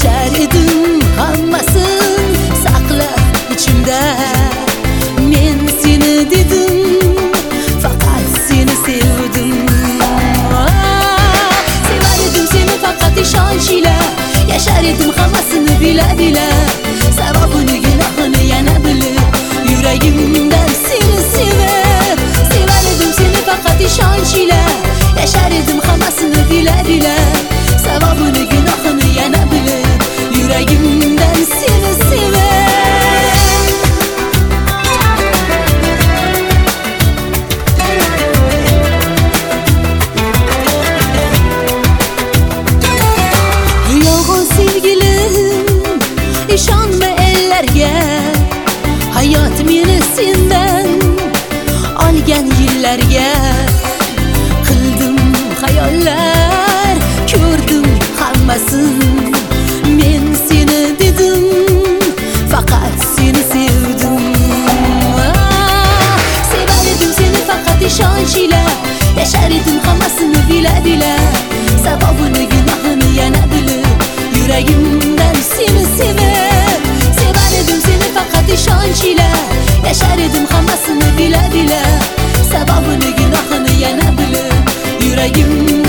yashar edim hammasin saqlab ichimda. Men seni dedim, faqat seni sevdim. Sevar edim seni faqat ishonch ila, yashar edim hammasini bila-bila. Savobini gunohini yana bilib, yuragimdan seni sevib. Sevar edim seni faqat ishonch ila, yashar edim hammasini bila-bila. Savobini gunohini yana bilib, yuragimdan seni sevib. Yolg'on sevgilim, ishonma ellarga. Hayot meni sendan olgan yillarga. Qildim xayollar, ko'rdim hammasin. Men seni dedim, faqat seni sevdim. Sevar edim seni faqat ishonch ila, yashar edim hammasini bila-bila. Savobini gunohini yana bilib, yuragimdan seni sevib. Sevar edim seni faqat ishonch ila, yashar edim hammasini bila-bila. Savobini gunohini yana bilib, yuragimdan